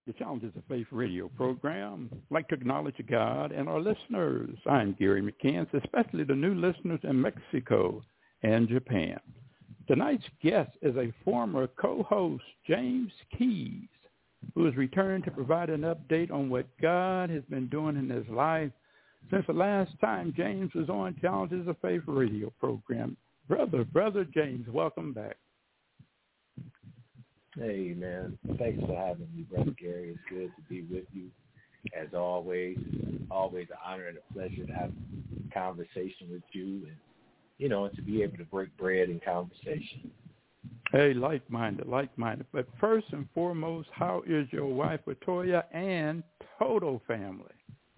the Challenges of Faith radio program. I'd like to acknowledge God and our listeners. I'm Gary McCants, especially the new listeners in Mexico and Japan. Tonight's guest is a former co-host, James Keys, who is returning to provide an update on what God has been doing in his life since the last time James was on Challenges of Faith radio program. Brother James, welcome back. Hey, man. Thanks for having me, Brother Gary. It's good to be with you, as always. Always an honor and a pleasure to have a conversation with you and, and to be able to break bread in conversation. Hey, like-minded. But first and foremost, how is your wife, Latoya, and total family?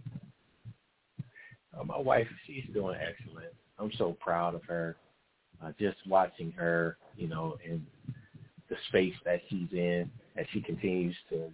My wife, she's doing excellent. I'm so proud of her. Just watching her, in the space that she's in, as she continues to,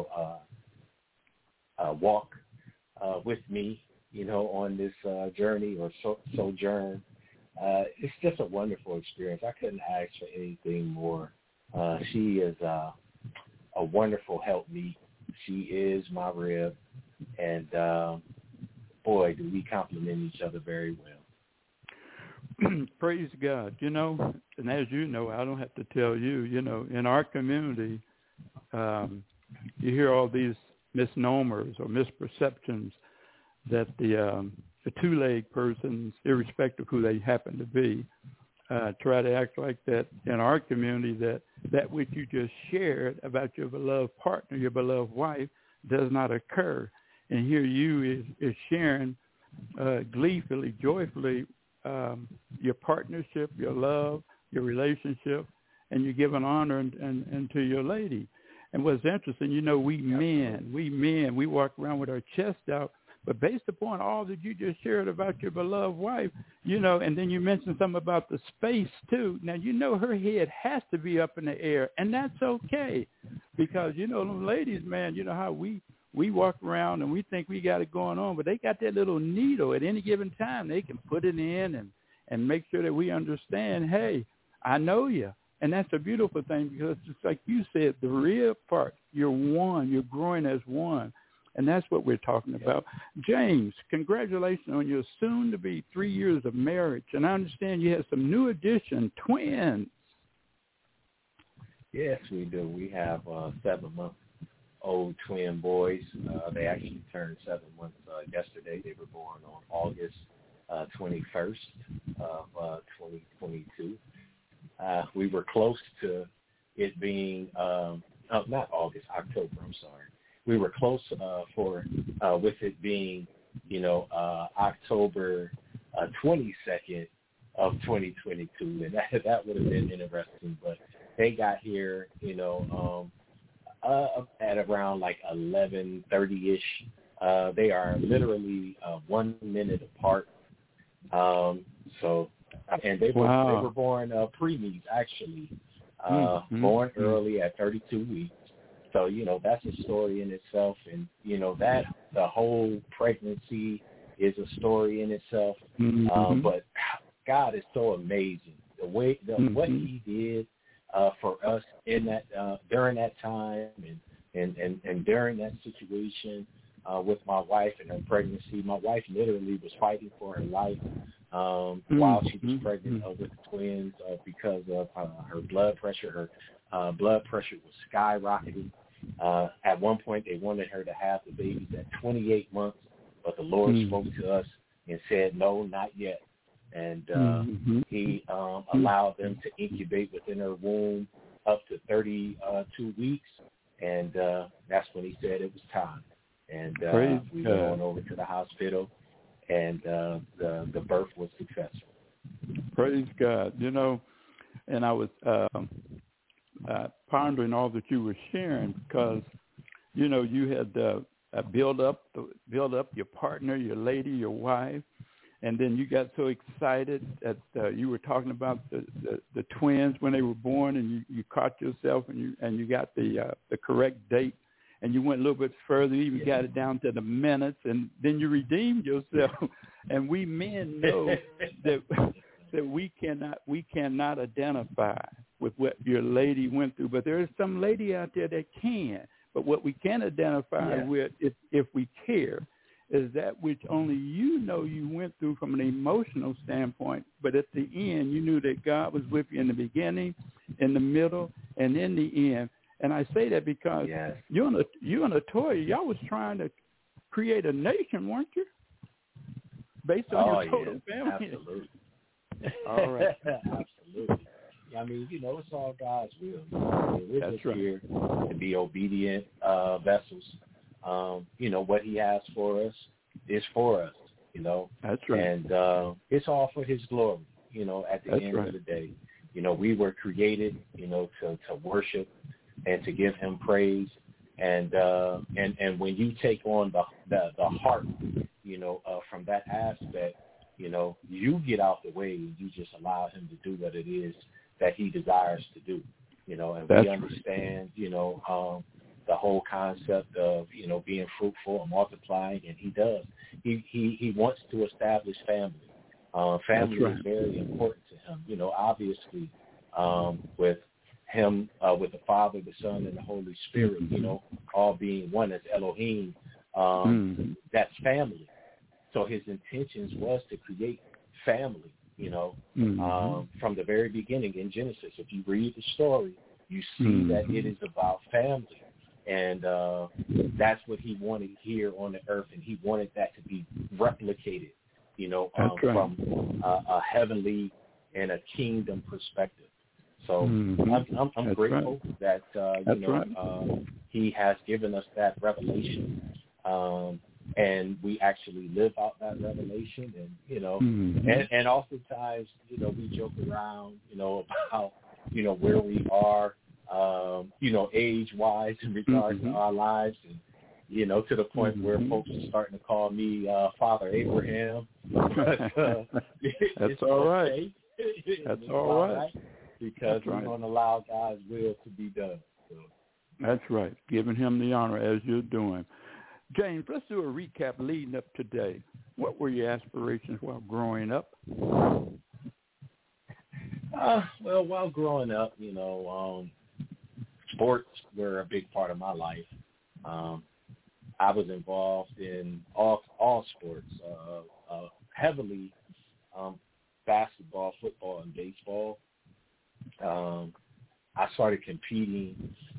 walk with me, on this journey or sojourn. It's just a wonderful experience. I couldn't ask for anything more. She is a wonderful helpmeet. She is my rib, and boy, do we complement each other very well. Praise God. And as you know, I don't have to tell you, in our community, you hear all these misnomers or misperceptions that the two-leg persons, irrespective of who they happen to be, try to act like that in our community, that which you just shared about your beloved partner, your beloved wife, does not occur. And here you is sharing gleefully, joyfully, your partnership, your love, your relationship, and you're giving honor and to your lady. And what's interesting, we men, we walk around with our chest out, but based upon all that you just shared about your beloved wife, and then you mentioned something about the space too. Now, her head has to be up in the air, and that's okay, because, them ladies, man, how we walk around and we think we got it going on, but they got that little needle at any given time. They can put it in and make sure that we understand, hey, I know you. And that's a beautiful thing, because just like you said, the real part, you're one, you're growing as one. And that's what we're talking about. James, congratulations on your soon-to-be 3 years of marriage. And I understand you have some new addition, twins. Yes, we do. We have 7-month-old twin boys. They actually turned 7 months yesterday. They were born on August 21st of 2022. We were close to it being, not August, October, I'm sorry. We were close with it being, October 22nd of 2022, and that would have been interesting. But they got here, at around like 11:30ish. They are literally 1 minute apart. And they were born preemies, actually, born early at 32 weeks. So, that's a story in itself. And, that the whole pregnancy is a story in itself. But God is so amazing. What he did for us in that during that time and during that situation with my wife and her pregnancy. My wife literally was fighting for her life while she was pregnant with the twins because of her blood pressure. Her blood pressure was skyrocketing. At one point, they wanted her to have the babies at 28 months, but the Lord spoke to us and said, no, not yet. And he allowed them to incubate within her womb up to 32 weeks, and that's when he said it was time. And we went on over to the hospital, and the birth was successful. Praise God. And I was pondering all that you were sharing, because, you had build up your partner, your lady, your wife, and then you got so excited that you were talking about the twins when they were born, and you caught yourself and you got the correct date, and you went a little bit further, you even got it down to the minutes, and then you redeemed yourself. And we men know that we cannot identify with what your lady went through, but there is some lady out there that can. But what we can identify with, if we care, is that which only you know you went through from an emotional standpoint. But at the end, you knew that God was with you in the beginning, in the middle, and in the end. And I say that because you and Latoya, y'all was trying to create a nation, weren't you? Based on your total family. Absolutely. All right. Absolutely. I mean, it's all God's will. We're just here to be obedient vessels. What he has for us is for us, That's right. And it's all for his glory, at the end of the day. We were created, to worship and to give him praise. And when you take on the heart, from that aspect, you get out the way and you just allow him to do what it is that he desires to do, and we understand, the whole concept of, being fruitful and multiplying, and he does. He wants to establish family. Family is very important to him, obviously, with him, with the Father, the Son, and the Holy Spirit, all being one as Elohim, that's family. So his intentions was to create family, from the very beginning in Genesis. If you read the story, you see that it is about family. And that's what he wanted here on the earth, and he wanted that to be replicated, from a heavenly and a kingdom perspective. So I'm grateful that, he has given us that revelation. And we actually live out that revelation, and and oftentimes, we joke around, about, where we are, age-wise in regards to our lives, and, to the point where folks are starting to call me Father Abraham. That's all right. That's all right. Because we're going to allow God's will to be done. So. That's right. Giving him the honor as you're doing. James, let's do a recap leading up today. What were your aspirations while growing up? Well, while growing up, sports were a big part of my life. I was involved in all sports, heavily basketball, football, and baseball. I started competing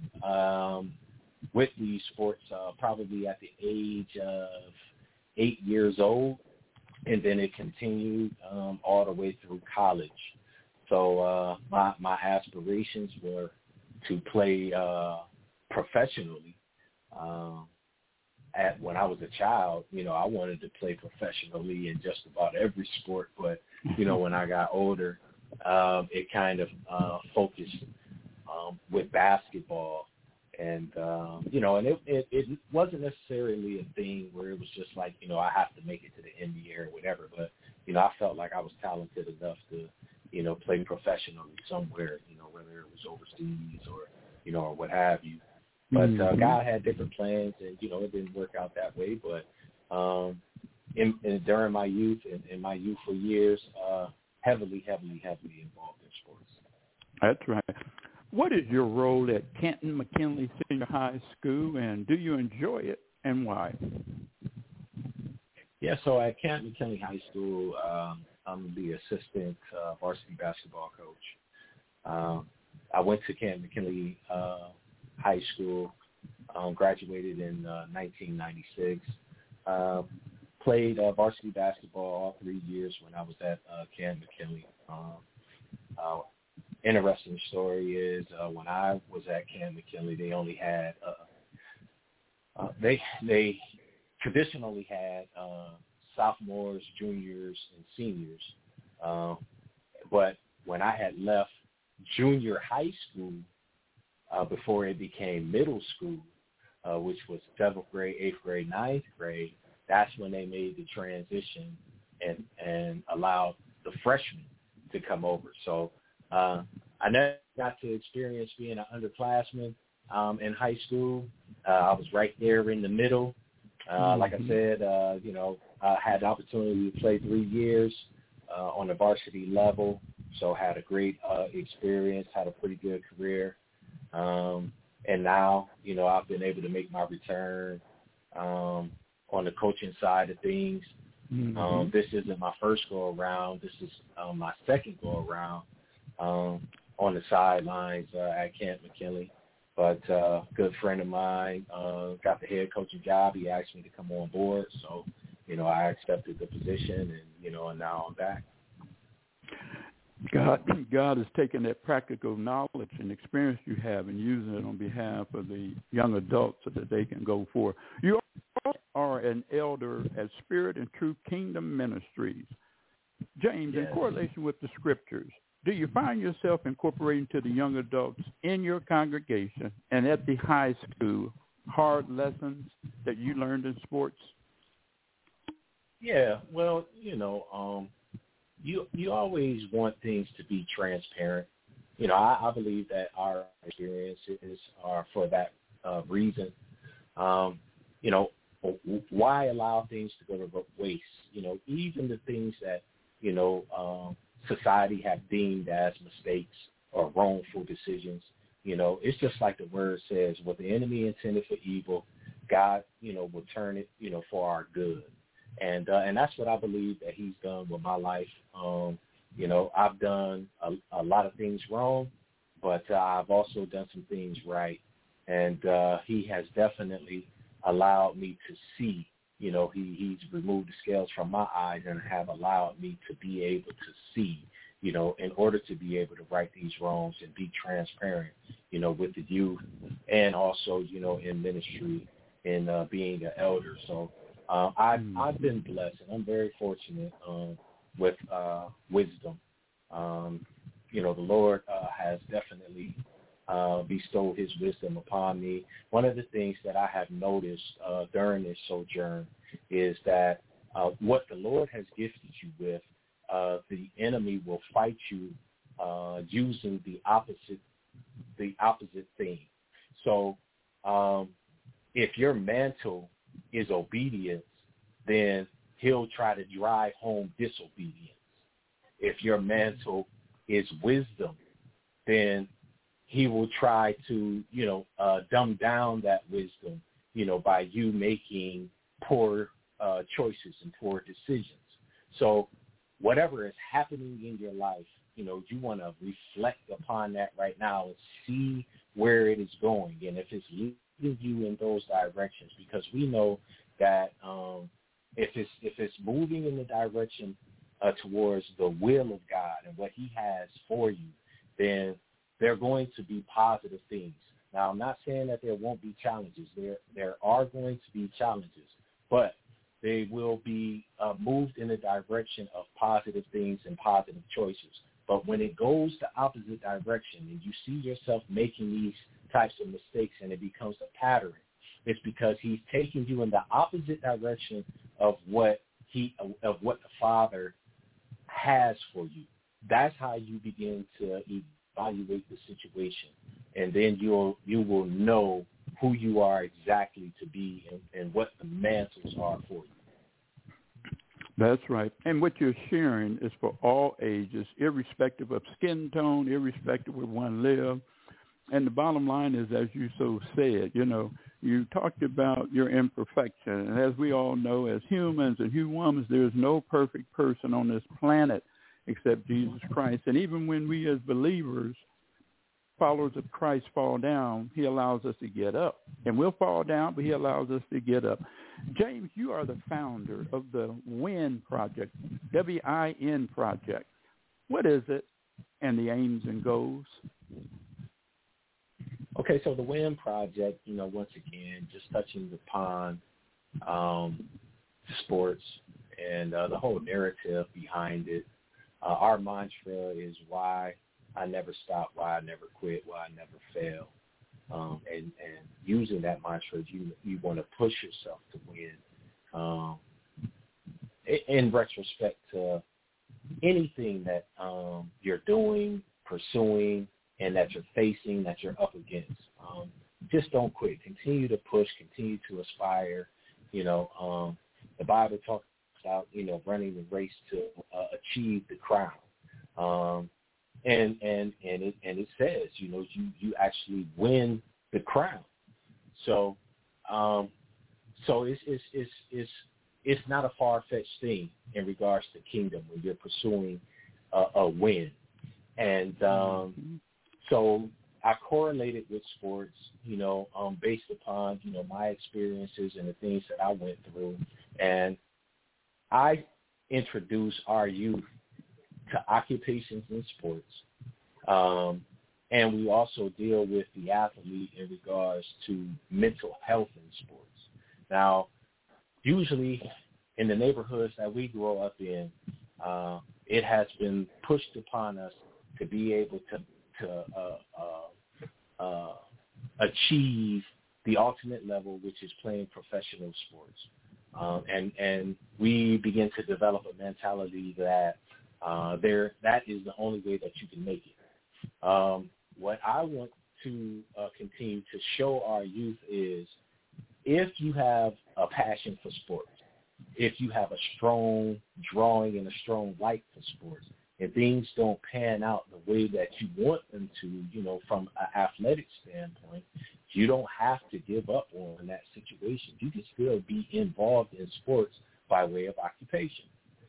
with these sports probably at the age of 8 years old, and then it continued all the way through college. So my aspirations were to play professionally. When I was a child, I wanted to play professionally in just about every sport, but when I got older, it kind of focused with basketball. And, and it wasn't necessarily a thing where it was just like, I have to make it to the NBA or whatever. But, I felt like I was talented enough to, play professionally somewhere, whether it was overseas or, or what have you. But God had different plans, and, it didn't work out that way. But during my youth and in my youthful years, heavily involved in sports. That's right. What is your role at Canton McKinley Senior High School, and do you enjoy it, and why? Yeah, so at Canton McKinley High School, I'm the assistant varsity basketball coach. I went to Canton McKinley High School, graduated in 1996. Played varsity basketball all 3 years when I was at Canton McKinley. Interesting story is when I was at Canton McKinley, they only had they traditionally had sophomores, juniors, and seniors. But when I had left junior high school before it became middle school, which was 7th grade, 8th grade, 9th grade, that's when they made the transition and allowed the freshmen to come over. So I never got to experience being an underclassman in high school. I was right there in the middle. Like I said, I had the opportunity to play 3 years on the varsity level, so had a great experience, had a pretty good career. And now, I've been able to make my return on the coaching side of things. Mm-hmm. This isn't my first go-around. This is my second go-around on the sidelines at Camp McKinley. But a good friend of mine got the head coaching job. He asked me to come on board. So, I accepted the position, and now I'm back. God has taken that practical knowledge and experience you have and using it on behalf of the young adults so that they can go forth. You are an elder at Spirit and Truth Kingdom Ministries. James, yes. In correlation with the scriptures, do you find yourself incorporating to the young adults in your congregation and at the high school hard lessons that you learned in sports? Yeah, well, you always want things to be transparent. I believe that our experiences are for that reason. Why allow things to go to waste? Even the things that, society have deemed as mistakes or wrongful decisions, it's just like the word says, what the enemy intended for evil, God, will turn it, for our good. And that's what I believe that he's done with my life. I've done a lot of things wrong, but I've also done some things right. And he has definitely allowed me to see, he's removed the scales from my eyes and have allowed me to be able to see, in order to be able to right these wrongs and be transparent, with the youth and also, in ministry and being an elder. So I've been blessed, and I'm very fortunate with wisdom. The Lord has definitely bestowed his wisdom upon me. One of the things that I have noticed during this sojourn is that what the Lord has gifted you with, the enemy will fight you using the opposite thing. So if your mantle is obedience, then he'll try to drive home disobedience. If your mantle is wisdom, then he will try to, dumb down that wisdom, by you making poor choices and poor decisions. So whatever is happening in your life, you want to reflect upon that right now and see where it is going and if it's leading you in those directions, because we know that if it's moving in the direction towards the will of God and what he has for you, then there are going to be positive things. Now, I'm not saying that there won't be challenges. There are going to be challenges, but they will be moved in the direction of positive things and positive choices. But when it goes the opposite direction and you see yourself making these types of mistakes and it becomes a pattern, it's because he's taking you in the opposite direction of what the Father has for you. That's how you begin to evaluate the situation, and then you will know who you are exactly to be and what the mantles are for you. That's right. And what you're sharing is for all ages, irrespective of skin tone, irrespective of where one lives. And the bottom line is, as you so said, you talked about your imperfection. And as we all know, as humans and humans, there's no perfect person on this planet except Jesus Christ. And even when we as believers, followers of Christ, fall down, he allows us to get up. And we'll fall down, but he allows us to get up. James, you are the founder of the WIN Project, W-I-N Project. What is it, and the aims and goals? Okay, so the WIN Project, once again, just touching upon sports and the whole narrative behind it. Our mantra is why I never stop, why I never quit, why I never fail. And using that mantra, you want to push yourself to win. In retrospect to anything that you're doing, pursuing, and that you're facing, that you're up against. Just don't quit. Continue to push. Continue to aspire. The Bible talks about, running the race to achieve the crown. And it says, you actually win the crown. So, it's not a far-fetched thing in regards to kingdom when you're pursuing a win. And so I correlated with sports, based upon, my experiences and the things that I went through. And I introduce our youth to occupations in sports. And we also deal with the athlete in regards to mental health in sports. Now, usually in the neighborhoods that we grow up in, it has been pushed upon us to be able to achieve the ultimate level, which is playing professional sports. And we begin to develop a mentality that that is the only way that you can make it. What I want to continue to show our youth is, if you have a passion for sports, if you have a strong drawing and a strong like for sports, and things don't pan out the way that you want them to, from an athletic standpoint, you don't have to give up on that situation. You can still be involved in sports by way of occupation.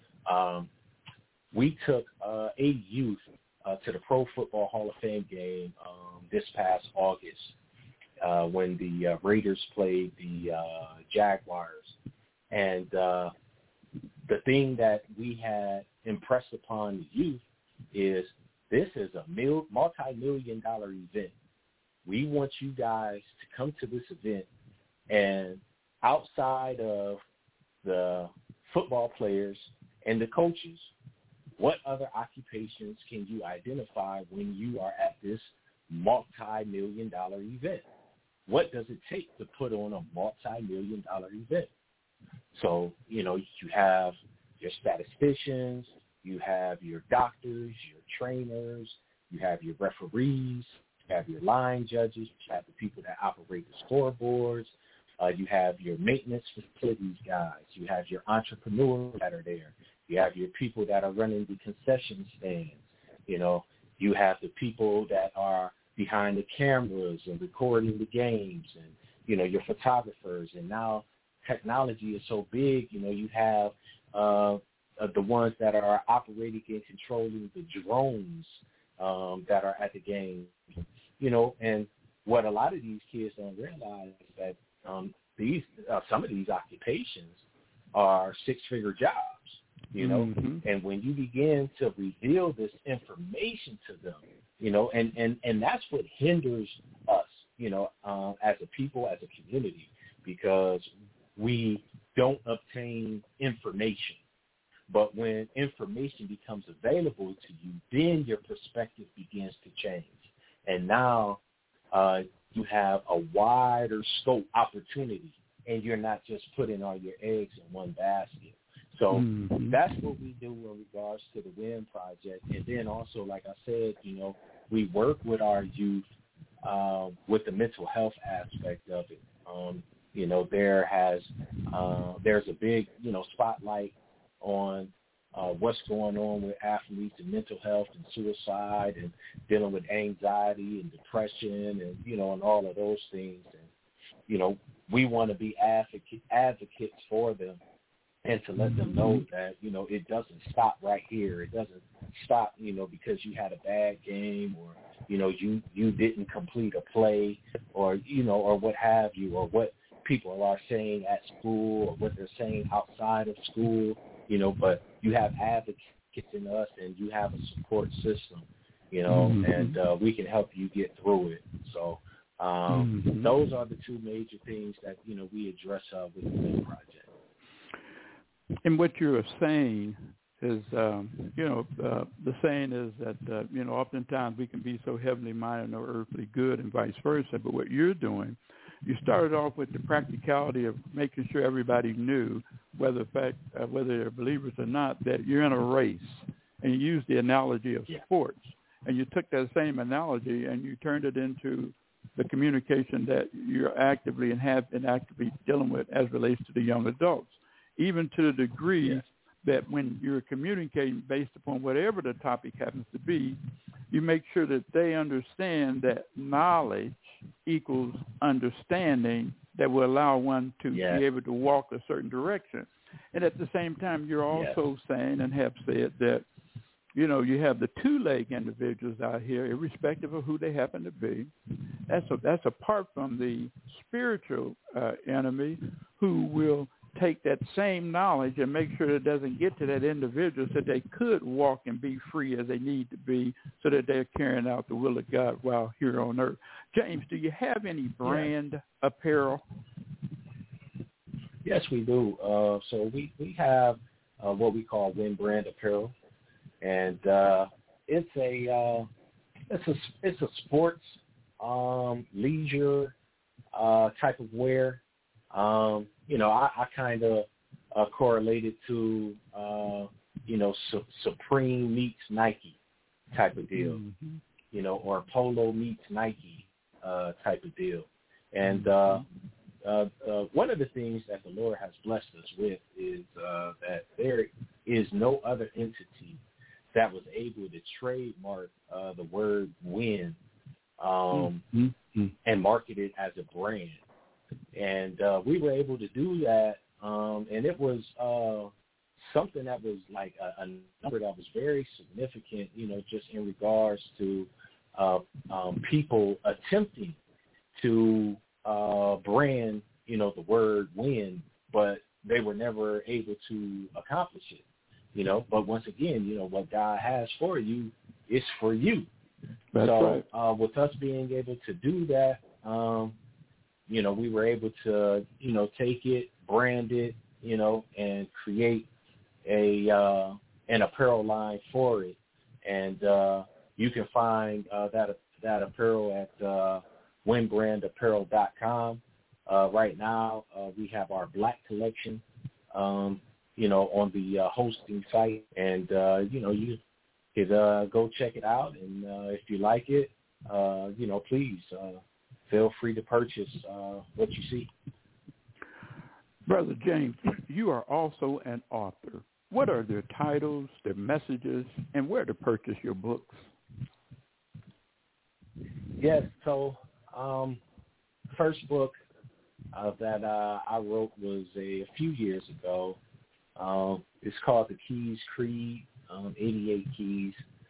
We took 8 youth to the Pro Football Hall of Fame game this past August when the Raiders played the Jaguars. And the thing that we had impressed upon the youth is, this is a multi-million-dollar event. We want you guys to come to this event, and outside of the football players and the coaches, what other occupations can you identify when you are at this multi-million-dollar event? What does it take to put on a multi-million-dollar event? So, you have your statisticians, you have your doctors, your trainers, you have your referees, you have your line judges, you have the people that operate the scoreboards, you have your maintenance facilities guys, you have your entrepreneurs that are there, you have your people that are running the concession stands, you have the people that are behind the cameras and recording the games, and, your photographers. And now technology is so big, you have the ones that are operating and controlling the drones that are at the game, and what a lot of these kids don't realize is that some of these occupations are 6-figure jobs, and when you begin to reveal this information to them, and that's what hinders us, as a people, as a community, because we don't obtain information. But when information becomes available to you, then your perspective begins to change. And now you have a wider scope opportunity, and you're not just putting all your eggs in one basket. So that's what we do in regards to the WIN project. And then also, like I said, we work with our youth with the mental health aspect of it. There's a big, spotlight on what's going on with athletes and mental health and suicide and dealing with anxiety and depression and, and all of those things. And, we want to be advocates for them, and to let them know that, it doesn't stop right here. It doesn't stop, because you had a bad game, or, you didn't complete a play, or, or what have you, or what people are saying at school, or what they're saying outside of school, but you have advocates in us, and you have a support system, and we can help you get through it. So those are the 2 major things that, we address with the WIN project. And what you're saying is, the saying is that, oftentimes we can be so heavenly minded or earthly good, and vice versa. But what you're doing, you started off with the practicality of making sure everybody knew, whether they're believers or not, that you're in a race. And you used the analogy of sports. And you took that same analogy and you turned it into the communication that you're actively and have been actively dealing with as relates to the young adults, even to the degree that when you're communicating based upon whatever the topic happens to be, you make sure that they understand that knowledge equals understanding that will allow one to be able to walk a certain direction. And at the same time, you're also saying and have said that, you know, you have the two-leg individuals out here, irrespective of who they happen to be. That's apart from the spiritual enemy who will take that same knowledge and make sure it doesn't get to that individual so they could walk and be free as they need to be so that they're carrying out the will of God while here on earth. James, do you have any brand apparel? Yes, we do. So we have what we call Win Brand Apparel, and it's a sports leisure type of wear. You know, I kind of correlated to Supreme meets Nike type of deal, you know, or Polo meets Nike type of deal, and one of the things that the Lord has blessed us with is that there is no other entity that was able to trademark the word win and market it as a brand. And we were able to do that, and it was something that was like a number that was very significant, you know, just in regards to people attempting to brand, you know, the word win, but they were never able to accomplish it, you know. But once again, you know, what God has for you is for you. That's right. With us being able to do that, you know, we were able to, you know, take it, brand it, you know, and create an apparel line for it. And you can find that apparel at winbrandapparel.com. Right now, we have our black collection, you know, on the hosting site. And, you know, you could go check it out. And if you like it, you know, please feel free to purchase what you see. Brother James, you are also an author. What are their titles, their messages, and where to purchase your books? Yes, so first book that I wrote was a few years ago. It's called The Keys Creed, 88 Keys.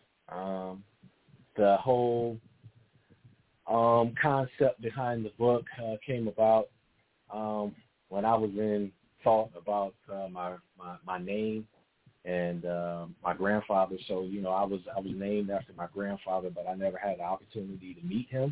The whole concept behind the book came about when I was in thought about my name and my grandfather. So, you know, I was named after my grandfather, but I never had the opportunity to meet him.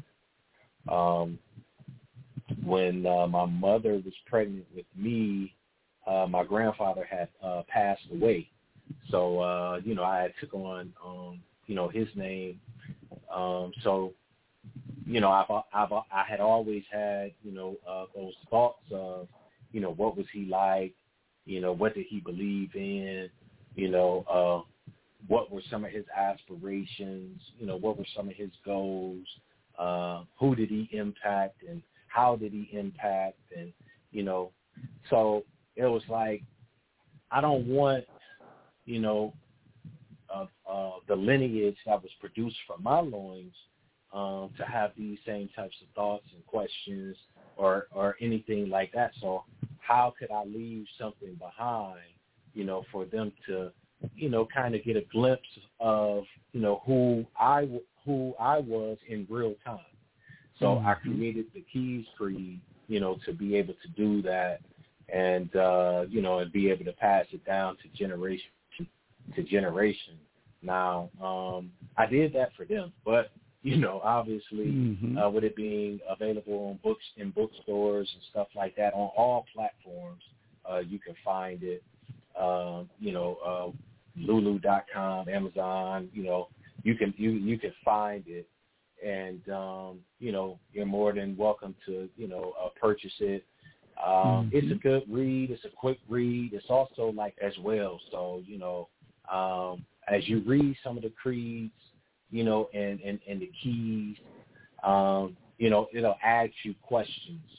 When my mother was pregnant with me, my grandfather had passed away. So, you know, I took on, you know, his name. So, you know, I had always had, you know, those thoughts of, you know, what was he like? You know, what did he believe in? You know, what were some of his aspirations? You know, what were some of his goals? Who did he impact and how did he impact? And, you know, so it was like, I don't want, you know, the lineage that was produced from my loins to have these same types of thoughts and questions or anything like that. So how could I leave something behind, you know, for them to, you know, kind of get a glimpse of, you know, who I was in real time. So I created the Keys Creed, you know, to be able to do that and, you know, and be able to pass it down to generation to generation. Now, I did that for them, but, you know, obviously with it being available on in bookstores and stuff like that on all platforms, you can find it, you know, Lulu.com, Amazon, you know, you can find it. And, you know, you're more than welcome to, you know, purchase it. It's a good read. It's a quick read. It's also like as well. So, you know, as you read some of the creeds, you know, and the keys, you know, it'll ask you questions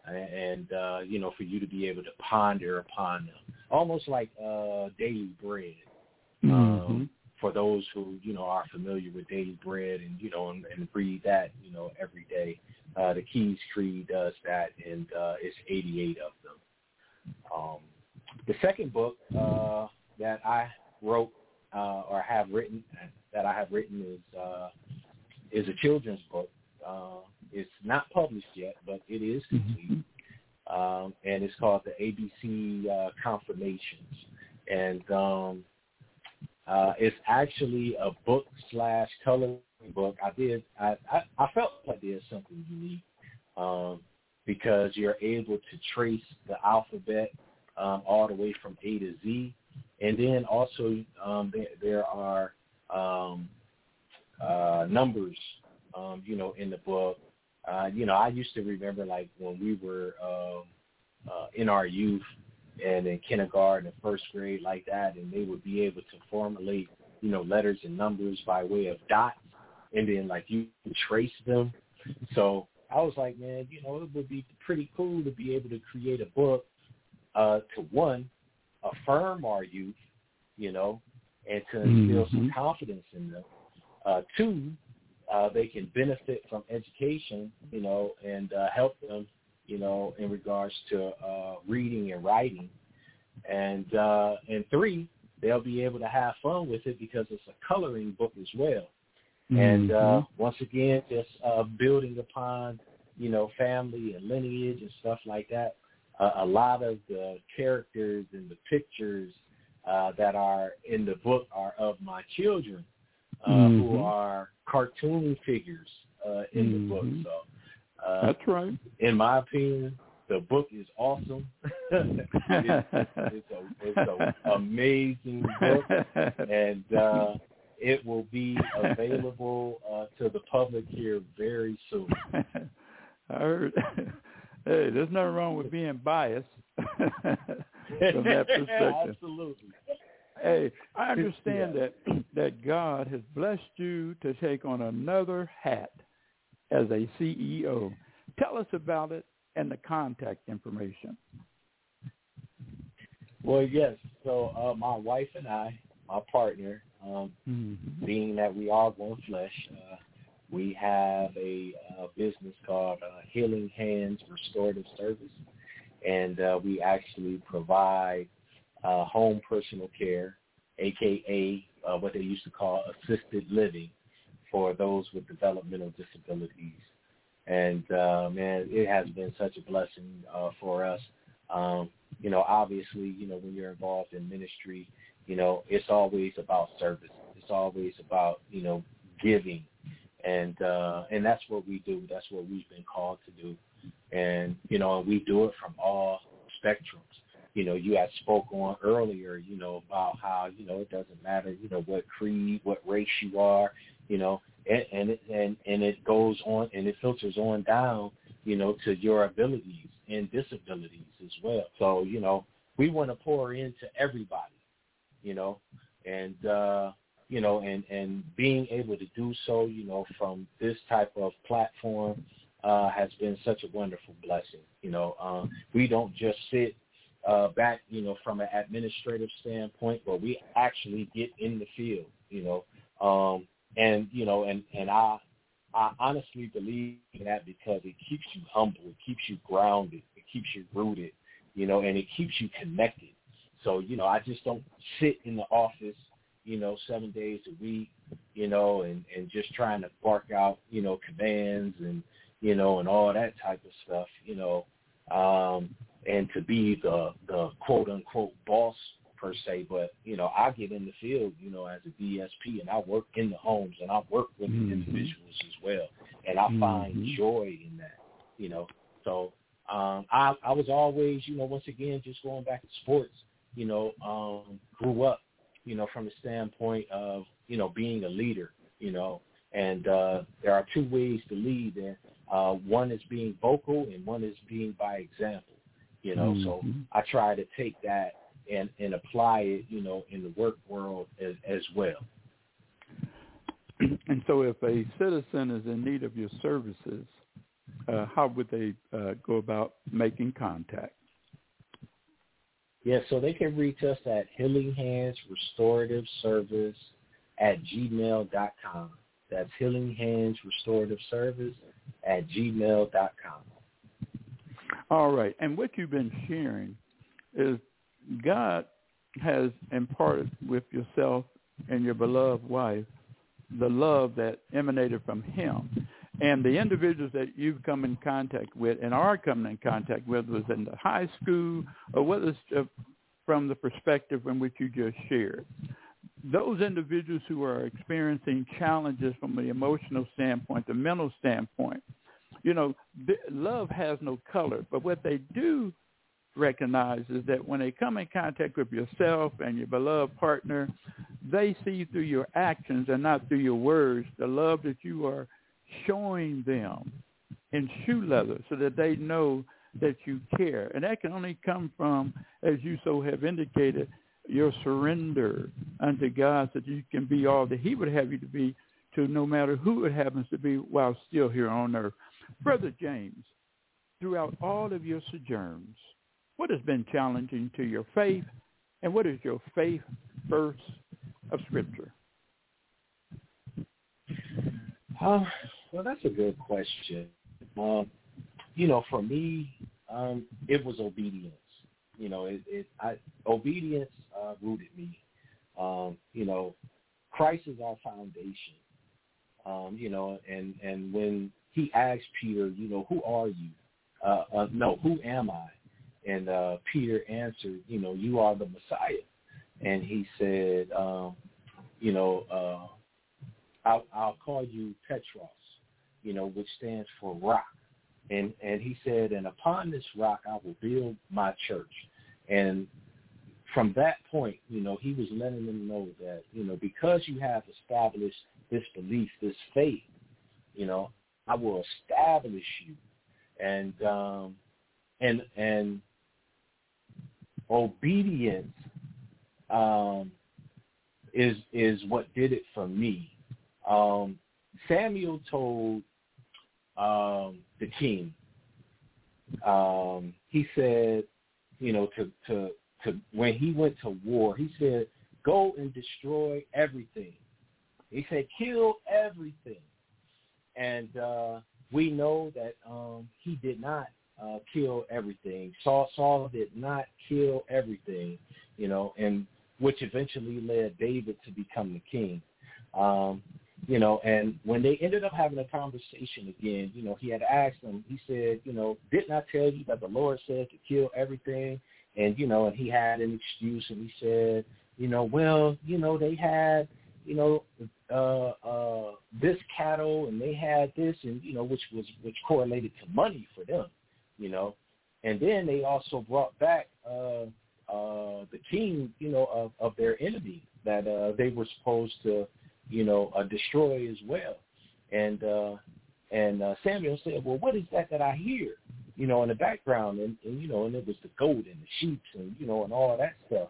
and for you to be able to ponder upon them, almost like daily bread. For those who are familiar with daily bread and and read that every day, the Keys Creed does that, and it's 88 of them. The second book that I wrote or have written is a children's book. It's not published yet, but it is complete, and it's called the ABC Confirmations, and it's actually a book/coloring book. I felt like I did something unique because you're able to trace the alphabet all the way from A to Z, and then also there are numbers, in the book. I used to remember like when we were in our youth and in kindergarten and first grade like that, and they would be able to formulate, letters and numbers by way of dots, and then like you can trace them. So I was like, man, it would be pretty cool to be able to create a book to, one, affirm our youth, and to instill some confidence in them. Two, they can benefit from education, and help them, in regards to reading and writing. And three, they'll be able to have fun with it because it's a coloring book as well. And once again, just building upon, family and lineage and stuff like that. A lot of the characters and the pictures that are in the book are of my children, who are cartoon figures in the book. So that's right. In my opinion, the book is awesome. It's an amazing book, and it will be available to the public here very soon. I heard. Hey, there's nothing wrong with being biased from that perspective. Absolutely. Hey, I understand that God has blessed you to take on another hat as a CEO. Tell us about it and the contact information. Well, yes. So my wife and I, my partner, being that we are one flesh, we have a business called Healing Hands Restorative Service, and we actually provide home personal care, a.k.a. What they used to call assisted living, for those with developmental disabilities. And, man, it has been such a blessing for us. Obviously, when you're involved in ministry, it's always about service. It's always about, giving. And that's what we do. That's what we've been called to do. And, we do it from all spectrums. You had spoke on earlier, about how, it doesn't matter, what creed, what race you are, and it goes on and it filters on down, to your abilities and disabilities as well. So, we want to pour into everybody, and being able to do so, from this type of platform has been such a wonderful blessing. We don't just sit back, from an administrative standpoint, but we actually get in the field, and I honestly believe in that because it keeps you humble, it keeps you grounded, it keeps you rooted, and it keeps you connected. So, I just don't sit in the office, 7 days a week, and just trying to bark out, commands and, and all that type of stuff, and to be the quote unquote boss per se, but I get in the field, as a DSP, and I work in the homes and I work with the individuals as well, and I find joy in that, So I was always, once again, just going back to sports, grew up, from the standpoint of being a leader, and there are two ways to lead there. One is being vocal, and one is being by example. So I try to take that and apply it, in the work world as well. And so if a citizen is in need of your services, how would they go about making contact? Yeah, so they can reach us at Healing Hands Restorative Service at gmail.com. That's Healing Hands Restorative Service at gmail.com. All right. And what you've been sharing is God has imparted with yourself and your beloved wife the love that emanated from him. And the individuals that you've come in contact with and are coming in contact with, whether it's in the high school or whether it's from the perspective in which you just shared, those individuals who are experiencing challenges from the emotional standpoint, the mental standpoint, love has no color. But what they do recognize is that when they come in contact with yourself and your beloved partner, they see through your actions and not through your words the love that you are showing them in shoe leather so that they know that you care. And that can only come from, as you so have indicated, your surrender unto God so that you can be all that he would have you to be to no matter who it happens to be while still here on earth. Brother James, throughout all of your sojourns, what has been challenging to your faith, and what is your faith verse of Scripture? Well, that's a good question. For me, it was obedience. Obedience rooted me. Christ is our foundation. And when he asked Peter, who are you? Who am I? And Peter answered, you are the Messiah. And he said, I'll call you Petros, which stands for rock. And he said, and upon this rock I will build my church. And from that point, he was letting them know that, because you have established this belief, this faith, I will establish you. And obedience is what did it for me. Samuel told the king, he said, to when he went to war, he said, go and destroy everything. He said, kill everything. And we know that he did not kill everything. Saul did not kill everything, and which eventually led David to become the king. And when they ended up having a conversation again, he had asked him, he said, didn't I tell you that the Lord said to kill everything? And, and he had an excuse, and he said, they had, this cattle, and they had this, and, which correlated to money for them, And then they also brought back the king, of their enemy that they were supposed to, destroy as well. And Samuel said, well, what is that I hear, in the background? And it was the goat and the sheep and, and all that stuff.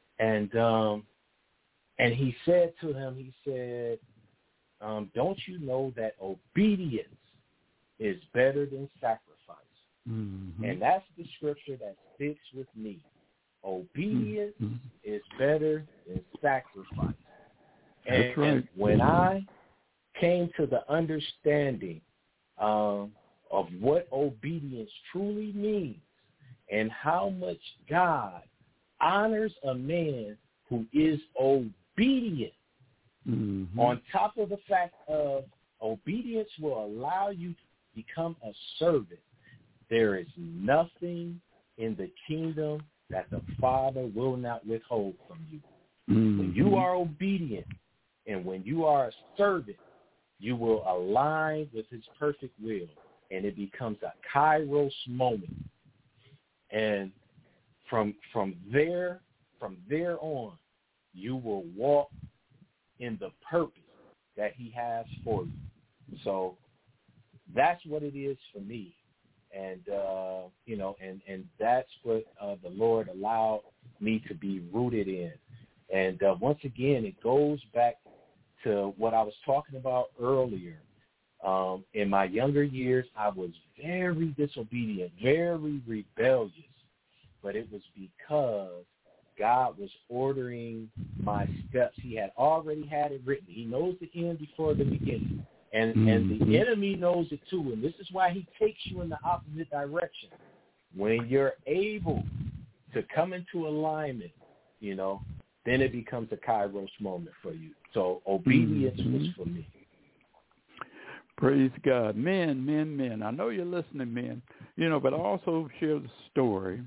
And he said to him, he said, don't you know that obedience is better than sacrifice? Mm-hmm. And that's the scripture that sticks with me. Obedience is better than sacrifice. That's right. And when I came to the understanding of what obedience truly means and how much God honors a man who is obedient, on top of the fact of obedience will allow you to become a servant, there is nothing in the kingdom that the Father will not withhold from you. When you are obedient and when you are a servant, you will align with his perfect will, and it becomes a kairos moment. And from there on, you will walk in the purpose that he has for you. So that's what it is for me. And, and that's what the Lord allowed me to be rooted in. And once again, it goes back to what I was talking about earlier. In my younger years, I was very disobedient, very rebellious, but it was because God was ordering my steps. He had already had it written. He knows the end before the beginning. And the enemy knows it too. And this is why he takes you in the opposite direction. When you're able to come into alignment, then it becomes a Kairos moment for you. So obedience was for me. Praise God. Men. I know you're listening, men. But I also share the story.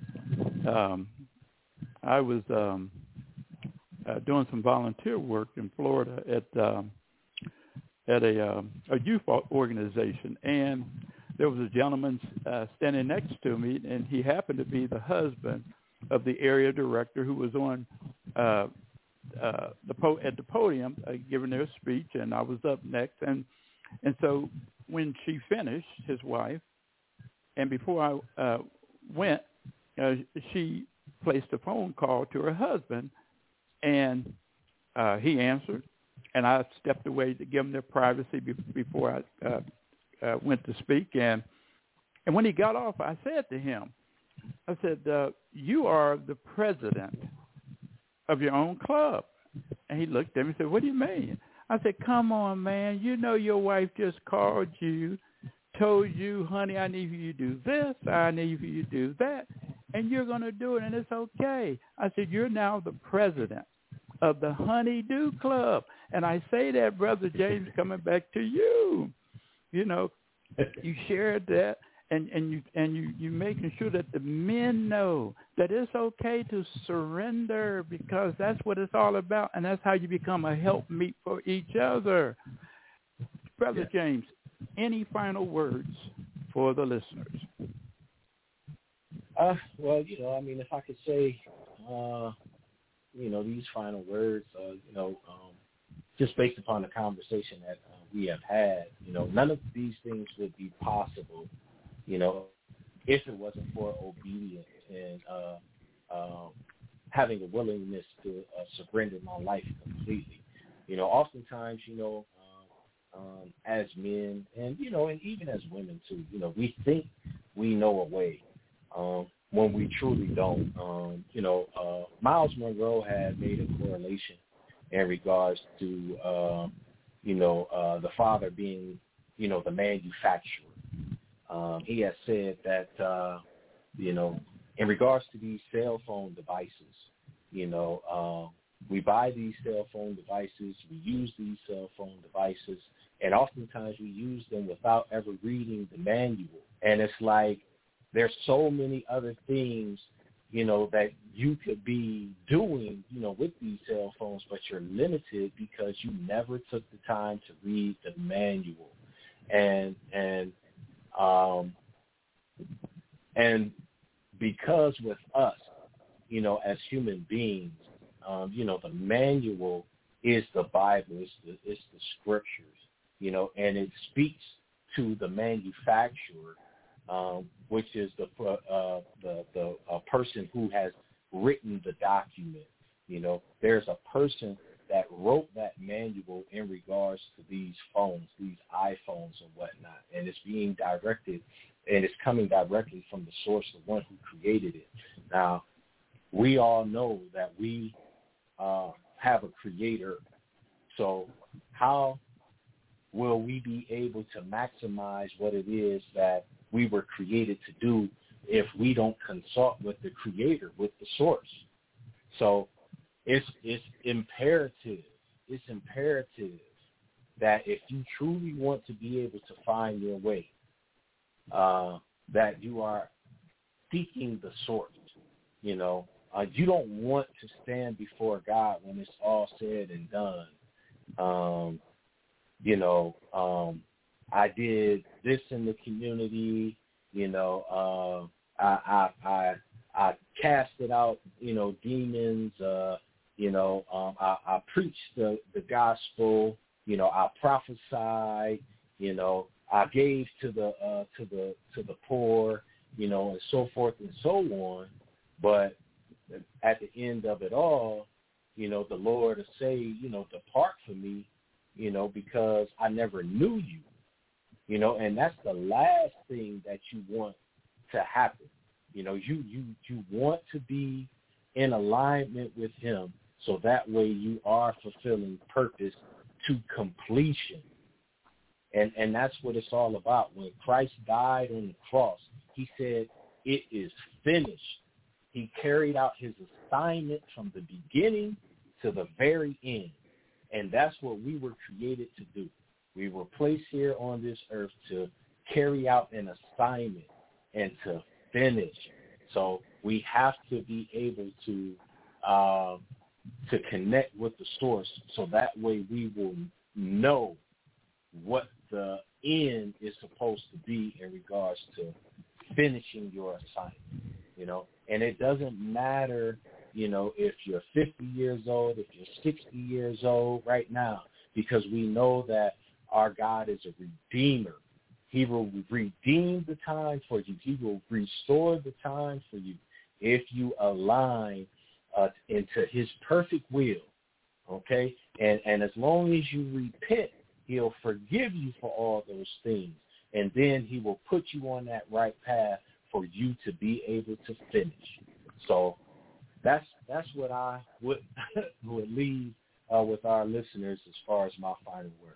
I was doing some volunteer work in Florida at a youth organization, and there was a gentleman standing next to me, and he happened to be the husband of the area director who was on at the podium giving their speech, and I was up next, and so when she finished, his wife, and before I went, she placed a phone call to her husband, and he answered, and I stepped away to give him their privacy before I went to speak, and when he got off, I said to him, I said, you are the president of your own club. And he looked at me and said, what do you mean? I said, come on, man. Your wife just called you, told you, honey, I need you to do this, I need you to do that, and you're going to do it, and it's okay. I said, you're now the president of the Honey-Do Club. And I say that, Brother James, coming back to you. You shared that, and you making sure that the men know that it's okay to surrender, because that's what it's all about, and that's how you become a helpmeet for each other. Brother James, any final words for the listeners? Well, if I could say, these final words, just based upon the conversation that we have had, none of these things would be possible, if it wasn't for obedience and having a willingness to surrender my life completely. Oftentimes, as men and, and even as women too, we think we know a way when we truly don't. Miles Monroe had made a correlation in regards to, the father being, the manufacturer. He has said that, in regards to these cell phone devices, we buy these cell phone devices, we use these cell phone devices, and oftentimes we use them without ever reading the manual. And it's like there's so many other things, that you could be doing, with these cell phones, but you're limited because you never took the time to read the manual. And because with us, as human beings, the manual is the Bible, it's the scriptures, and it speaks to the manufacturer, which is the person who has written the document. There's a person that wrote that manual in regards to these phones, these iPhones and whatnot, and it's being directed, and it's coming directly from the source, the one who created it. Now, we all know that we have a creator, so how will we be able to maximize what it is that we were created to do if we don't consult with the creator, with the source? So it's imperative that if you truly want to be able to find your way, that you are seeking the source. You don't want to stand before God when it's all said and done. I did this in the community. I casted out, demons. I preached the gospel. I prophesied. I gave to the poor. And so forth and so on. But at the end of it all, the Lord will say, depart from me, because I never knew you. you know, and that's the last thing that you want to happen. You know, you want to be in alignment with him so that way you are fulfilling purpose to completion. And that's what it's all about. When Christ died on the cross, he said, it is finished. He carried out his assignment from the beginning to the very end. And that's what we were created to do. We were placed here on this earth to carry out an assignment and to finish. So we have to be able to connect with the source so that way we will know what the end is supposed to be in regards to finishing your assignment, you know. And it doesn't matter, you know, if you're 50 years old, if you're 60 years old right now, because we know that our God is a redeemer. He will redeem the time for you. He will restore the time for you if you align into his perfect will, okay? And as long as you repent, he'll forgive you for all those things. And then he will put you on that right path for you to be able to finish. So that's what I would leave with our listeners as far as my final words.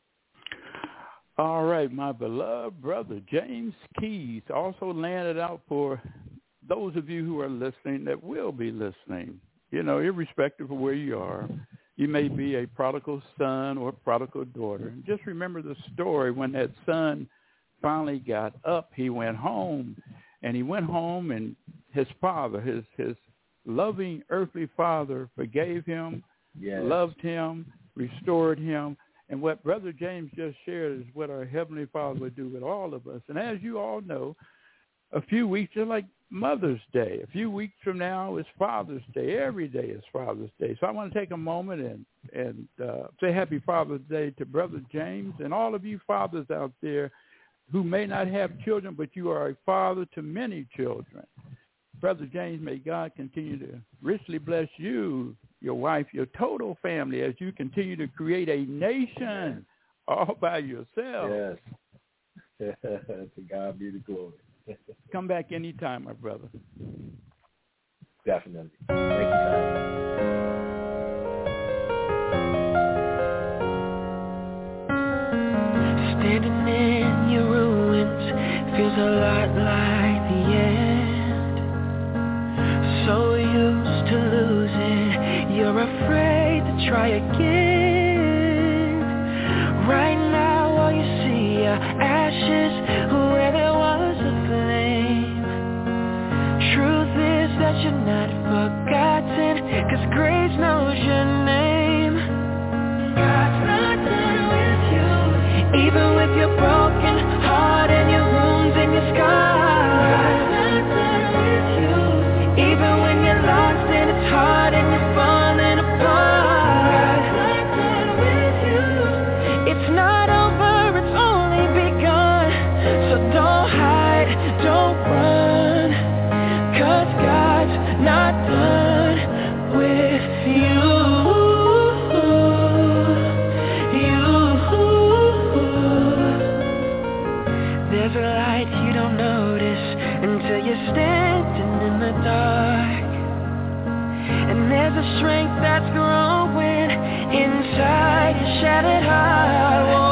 All right, my beloved brother James Keys also landed out for those of you who are listening that will be listening. You know, irrespective of where you are, you may be a prodigal son or a prodigal daughter. And just remember the story when that son finally got up, he went home. And he went home and his father, his loving earthly father, forgave him, loved him, restored him. And what Brother James just shared is what our Heavenly Father would do with all of us. And as you all know, a few weeks are like Mother's Day. A few weeks from now is Father's Day. Every day is Father's Day. So I want to take a moment and say Happy Father's Day to Brother James and all of you fathers out there who may not have children, but you are a father to many children. Brother James, may God continue to richly bless you, your wife, your total family as you continue to create a nation all by yourself. Yes. To God be the glory. Come back anytime, my brother. Definitely. Thank you, Pastor. Standing in your ruins feels a lot like the end. So used to losing, you're afraid to try again. Right now all you see are ashes where there was a flame. Truth is that you're not forgotten, 'cause grace knows your name. God's not done with you, even with your broken heart and your wounds and your scars. God's not done with you, even when you're lost and it's hard and you're falling apart. God's not done with you. It's not over, it's only begun. So don't hide, don't run, 'cause God's not done with you. There's a light you don't notice until you're standing in the dark. And there's a strength that's growing inside your shattered heart.